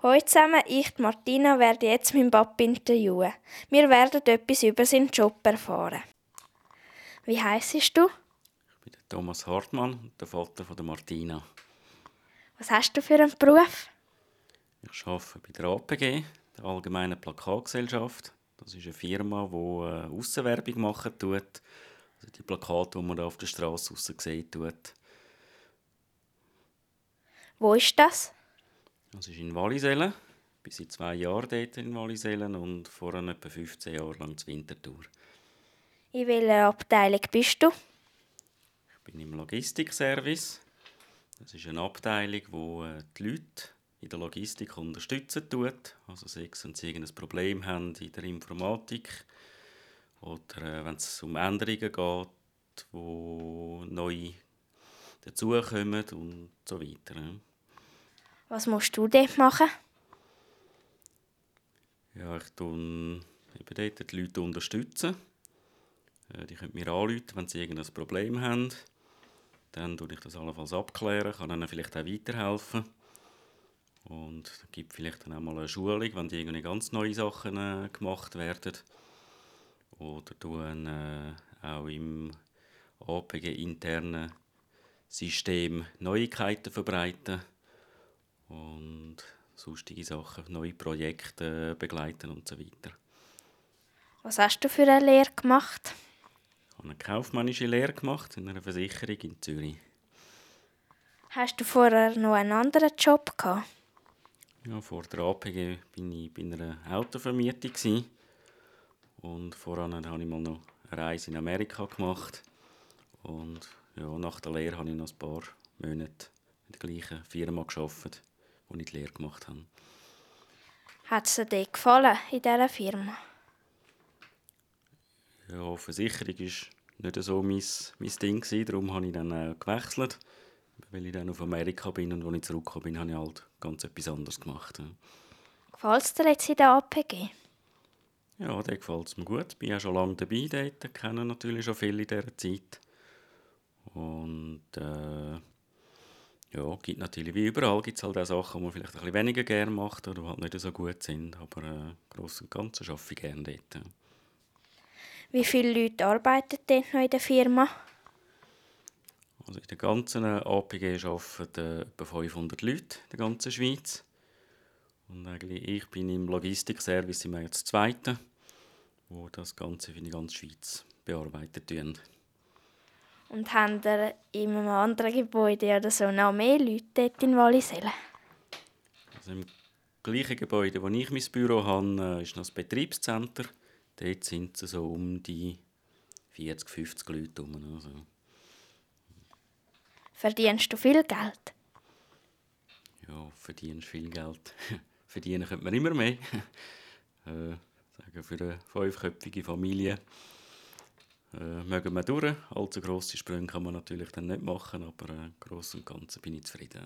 Hallo zusammen, ich, die Martina, werde jetzt meinen Papa interviewen. Wir werden etwas über seinen Job erfahren. Wie heissest du? Ich bin der Thomas Hartmann, der Vater von der Martina. Was hast du für einen Beruf? Ich arbeite bei der APG, der Allgemeinen Plakatgesellschaft. Das ist eine Firma, die Aussenwerbung machen tut. Also die Plakate, die man da auf der Straße aussen sehen tut. Wo ist das? Das ist in Wallisellen. Ich bin seit 2 Jahren dort in Wallisellen und vorher etwa 15 Jahre lang in Winterthur. In welcher Abteilung bist du? Ich bin im Logistikservice. Das ist eine Abteilung, die die Leute in der Logistik unterstützen tut. Also sei es, wenn sie irgendein Problem haben in der Informatik oder wenn es um Änderungen geht, die neu dazukommen und so weiter. Was musst du dort machen? Ja, ich tue eben dort die Leute unterstützen. Die können mir anrufen, wenn sie irgendein Problem haben. Dann tue ich das allenfalls abklären, kann ihnen vielleicht auch weiterhelfen. Und es gibt vielleicht dann auch mal eine Schulung, wenn die irgendwie ganz neue Sachen gemacht werden. Oder tun auch im APG-internen System Neuigkeiten verbreiten und sonstige Sachen, neue Projekte begleiten und so weiter. Was hast du für eine Lehre gemacht? Ich habe eine kaufmännische Lehre gemacht in einer Versicherung in Zürich. Hast du vorher noch einen anderen Job gehabt? Ja, vor der APG war ich bei einer Autovermietung gewesen. Und vorher habe ich mal noch eine Reise in Amerika gemacht. Und ja, nach der Lehre habe ich noch ein paar Monate in der gleichen Firma gearbeitet, wo ich die Lehre gemacht habe. Hat es dir gefallen in dieser Firma? Ja, Versicherung war nicht so mein Ding gewesen, darum habe ich dann gewechselt. Weil ich dann auf Amerika bin und als ich zurückgekommen bin, habe ich halt ganz etwas anderes gemacht. Gefällt es dir jetzt in der APG? Ja, da gefällt es mir gut. Ich bin ja schon lange dabei dort, kenne natürlich schon viele in dieser Zeit. Und ja, gibt natürlich wie überall gibt's halt auch Sachen, die man vielleicht ein bisschen weniger gerne macht oder die halt nicht so gut sind. Aber im Großen und Ganzen arbeite ich gerne dort. Wie viele Leute arbeiten dort noch in der Firma? Also in der ganzen APG arbeiten etwa 500 Leute in der ganzen Schweiz. Und eigentlich ich bin im Logistikservice im jetzt Zweite, wo das Ganze für die ganze Schweiz bearbeitet wird. Und haben ihr in einem anderen Gebäude oder so noch mehr Leute dort in Wallisellen? Also im gleichen Gebäude, wo ich mein Büro habe, ist noch das Betriebszentrum. Dort sind es so um die 40, 50 Leute herum. Also. Verdienst du viel Geld? Ja, verdienst viel Geld. Verdienen könnte man immer mehr. Sagen für eine 5-köpfige Familie mögen wir durch. Allzu grosse Sprünge kann man natürlich dann nicht machen, aber gross und Ganzen bin ich zufrieden.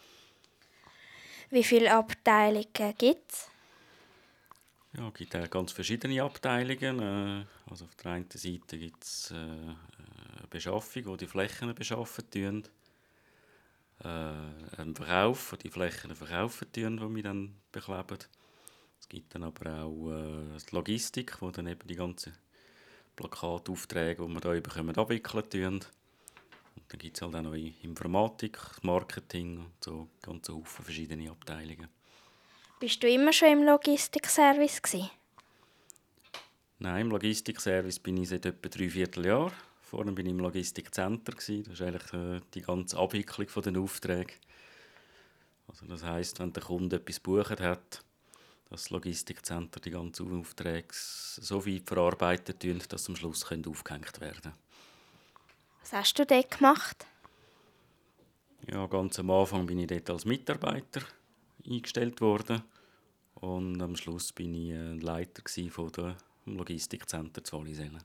Wie viele Abteilungen gibt es? Ja, es gibt ganz verschiedene Abteilungen. Also auf der einen Seite gibt es eine Beschaffung, wo die Flächen beschaffen tun. Einen Verkauf, wo die Flächen verkaufen tun, die wir dann bekleben. Es gibt dann aber auch die Logistik, wo dann eben die ganzen Plakataufträge, die wir hier bekommen, abwickeln tun. Und dann gibt es halt auch noch Informatik, Marketing und so ganz Haufen verschiedene Abteilungen. Bist du immer schon im Logistikservice gewesen? Nein, im Logistikservice bin ich seit etwa 3/4 Jahr. Vorher war ich im Logistikcenter. Das ist eigentlich die ganze Abwicklung der Aufträge. Also das heisst, wenn der Kunde etwas gebucht hat, dass das Logistikcenter die ganzen Aufträge so weit verarbeitet tun, dass sie am Schluss aufgehängt werden können. Was hast du dort gemacht? Ja, ganz am Anfang bin ich dort als Mitarbeiter eingestellt worden. Und am Schluss bin ich Leiter von dem Logistikcenter zu Wallisellen.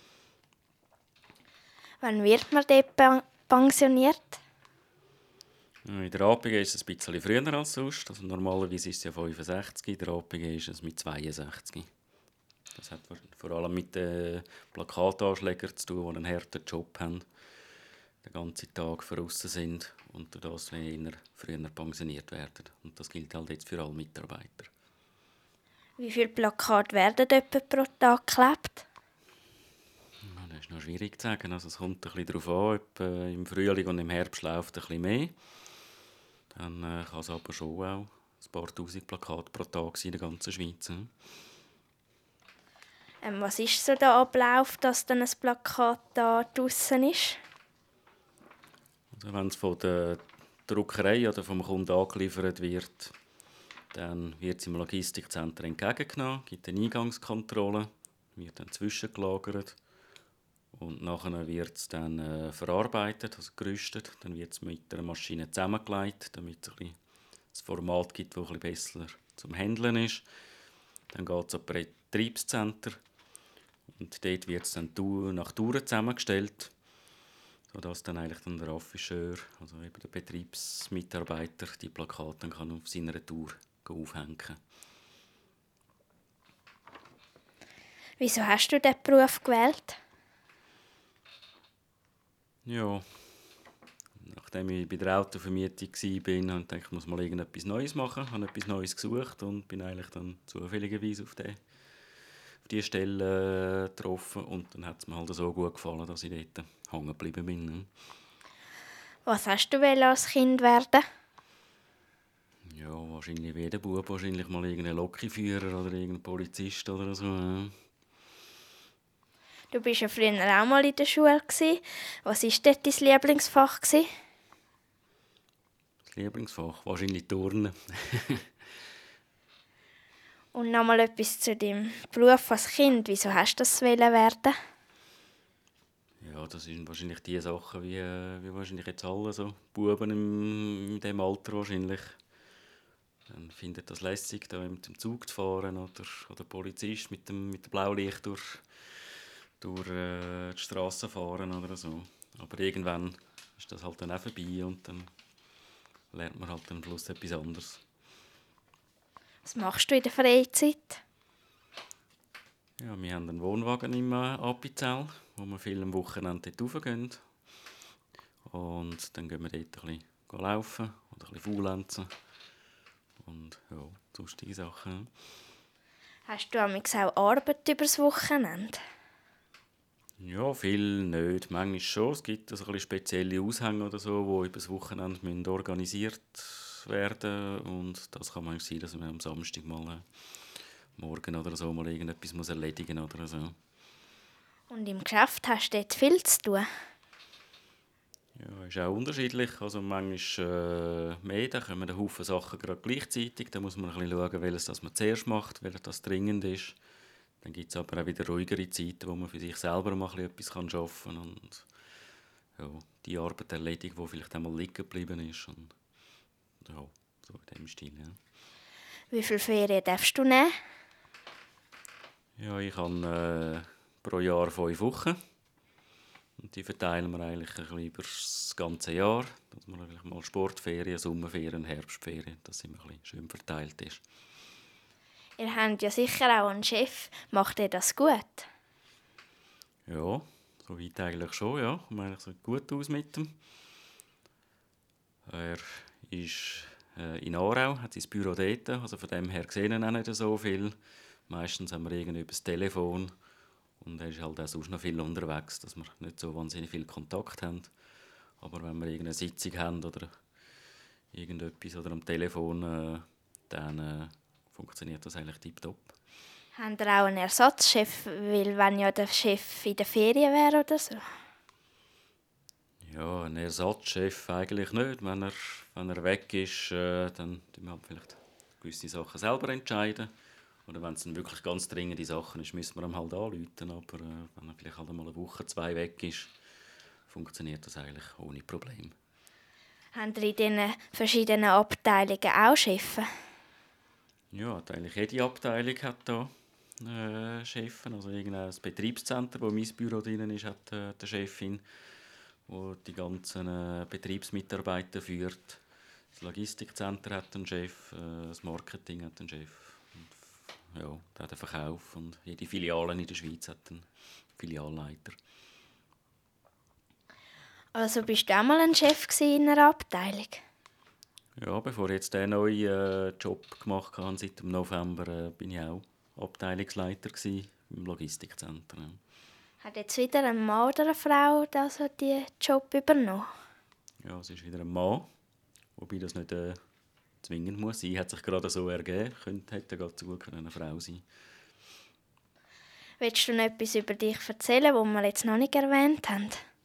Wann wird man dort pensioniert? In der APG ist es ein bisschen früher als sonst. Also normalerweise ist es ja 65, in der APG ist es mit 62. Das hat vor allem mit den Plakatanschlägern zu tun, die einen harten Job haben. den ganzen Tag draussen sind und durch das eher früher pensioniert werden. Und das gilt halt jetzt für alle Mitarbeiter. Wie viele Plakate werden etwa pro Tag geklebt? Ja, das ist noch schwierig zu sagen. Also es kommt ein bisschen darauf an, ob im Frühling und im Herbst läuft ein bisschen mehr. Dann kann es aber schon auch ein paar tausend Plakate pro Tag sein in der ganzen Schweiz. Was ist so der Ablauf, dass dann ein Plakat da draussen ist? Also wenn es von der Druckerei oder vom Kunden angeliefert wird, dann wird es im Logistikzentrum entgegengenommen, gibt eine Eingangskontrolle, wird dann zwischengelagert und nachher wird es dann verarbeitet, also gerüstet. Dann wird es mit einer Maschine zusammengelegt, damit es ein Format gibt, das ein bisschen besser zum Handeln ist. Dann geht es an die Betriebszentren und dort wird es dann nach Touren zusammengestellt, sodass dann eigentlich der Afficheur, also eben der Betriebsmitarbeiter, die Plakate dann kann auf seiner Tour aufhängen kann. Wieso hast du diesen Beruf gewählt? Ja, nachdem ich bei der Autovermietung war, dachte ich, ich muss mal irgendetwas Neues machen. Ich habe etwas Neues gesucht und bin eigentlich dann zufälligerweise auf diese Stelle getroffen. Und dann hat es mir halt so gut gefallen, dass ich dort hängen geblieben bin. Was hast du als Kind werden? Ja, wahrscheinlich wie jeder Bub, wahrscheinlich mal irgendein Lokführer oder irgendein Polizist oder so. Ja. Du warst ja früher auch mal in der Schule. Was war dort dein Lieblingsfach? Das Lieblingsfach? Wahrscheinlich Turnen. Und noch mal etwas zu deinem Beruf als Kind. Wieso hast du das werden? Ja, das sind wahrscheinlich die Sachen, wie wahrscheinlich jetzt alle so Buben in diesem Alter wahrscheinlich. Dann findet das lässig, da mit dem Zug zu fahren oder Polizist mit dem Blaulicht durch die Straße fahren oder so. Aber irgendwann ist das halt dann auch vorbei und dann lernt man halt am Schluss etwas anderes. Was machst du in der Freizeit? Ja, wir haben einen Wohnwagen im Appenzell, wo wir viel am Wochenende dort raufgehen. Und dann gehen wir dort ein bisschen laufen oder ein bisschen faulenzen. Und ja, sonstige Sachen. Hast du auch Arbeit übers Wochenende? Ja, viel nicht. Manchmal schon. Es gibt also ein bisschen spezielle Aushänge oder so, die über das Wochenende organisiert werden müssen. Und das kann manchmal sein, dass man am Samstag mal morgen oder so mal irgendetwas erledigen muss oder so. Und im Geschäft hast du dort viel zu tun? Ja, ist auch unterschiedlich. Also manchmal mehr, da kommen ein Haufen Sachen gerade gleichzeitig. Da muss man ein bisschen schauen, welches das man zuerst macht, welches das dringend ist. Dann gibt es aber auch wieder ruhigere Zeiten, wo man für sich selber mal etwas arbeiten kann und ja, die Arbeit erledigt, die vielleicht einmal liegen geblieben ist. Und ja, so in dem Stil. Ja. Wie viele Ferien darfst du nehmen? Ja, ich habe pro Jahr 5 Wochen. Und die verteilen wir eigentlich ein bisschen über das ganze Jahr. Dass man vielleicht mal Sportferien, Sommerferien, Herbstferien, dass es immer ein bisschen schön verteilt ist. Ihr habt ja sicher auch einen Chef. Macht er das gut? Ja, soweit eigentlich schon, ja. Kommt eigentlich so gut aus mit ihm. Er ist in Aarau, hat sein Büro dort. Also von dem her sehen wir auch nicht so viel. Meistens haben wir irgendwie über das Telefon. Und er ist halt auch sonst noch viel unterwegs, dass wir nicht so wahnsinnig viel Kontakt haben. Aber wenn wir irgendeine Sitzung haben oder irgendetwas oder am Telefon, dann funktioniert das eigentlich tipptopp. Habt ihr auch einen Ersatzchef, weil wenn ja der Chef in der Ferien wäre oder so? Ja, ein Ersatzchef eigentlich nicht. Wenn er weg ist, dann tun wir halt vielleicht gewisse Sachen selber entscheiden. Oder wenn es dann wirklich ganz dringende Sachen ist, müssen wir ihm halt anrufen. Aber wenn er vielleicht halt mal eine Woche, 2 weg ist, funktioniert das eigentlich ohne Problem. Habt ihr in diesen verschiedenen Abteilungen auch Chefs? Ja, eigentlich jede Abteilung hat da Chefin. Also irgendein Betriebszentrum, wo mein Büro drin ist, hat eine Chefin, die die ganzen Betriebsmitarbeiter führt. Das Logistikzentrum hat einen Chef, das Marketing hat einen Chef. Und, ja, der hat den Verkauf und jede Filiale in der Schweiz hat einen Filialleiter. Also bist du auch mal ein Chef in einer Abteilung? Ja, bevor ich jetzt diesen neuen Job gemacht habe, seit dem November, bin ich auch Abteilungsleiter im Logistikzentrum. Ja. Hat jetzt wieder ein Mann oder eine Frau also diesen Job übernommen? Ja, es ist wieder ein Mann, wobei das nicht zwingend muss sein. Hat sich gerade so ergeben, hätte gerade so gut eine Frau sein. Willst du noch etwas über dich erzählen, was wir jetzt noch nicht erwähnt haben?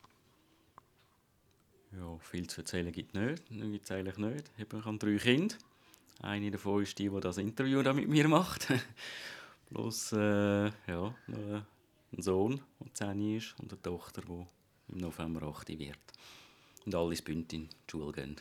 Ja, viel zu erzählen gibt es eigentlich nicht. Ich habe 3 Kinder. Eine davon ist die das Interview da mit mir macht. Plus noch ein Sohn, der 10 ist, und eine Tochter, die im November 8 wird. Und alle ins Bündin in die Schule gehen.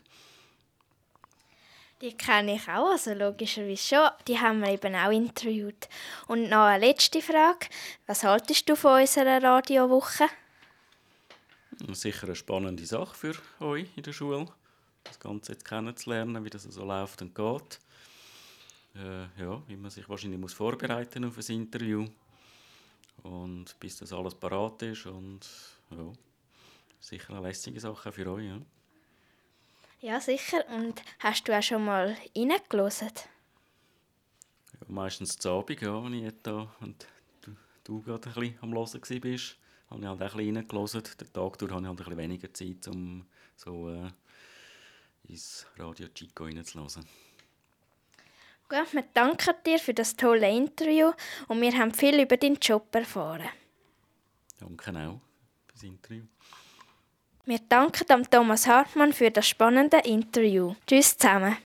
Die kenne ich auch, also logischerweise schon. Die haben wir eben auch interviewt. Und noch eine letzte Frage. Was haltest du von unserer Radiowoche? Sicher eine spannende Sache für euch in der Schule, das Ganze jetzt kennenzulernen, wie das so läuft und geht. Wie man sich wahrscheinlich vorbereiten auf ein Interview. Und bis das alles parat ist. Und ja, sicher eine lässige Sache für euch. Ja. Ja, sicher. Und hast du auch schon mal reingehört? Ja, meistens zu Abend, ja, wenn ich da und du gerade ein bisschen am Hören warst, habe ich halt auch ein bisschen reingehört. Den Tag durch habe ich halt ein bisschen weniger Zeit, um so ins Radio Chico reinzuhören. Gut, wir danken dir für das tolle Interview und wir haben viel über deinen Job erfahren. Danke auch für das Interview. Wir danken Thomas Hartmann für das spannende Interview. Tschüss zusammen.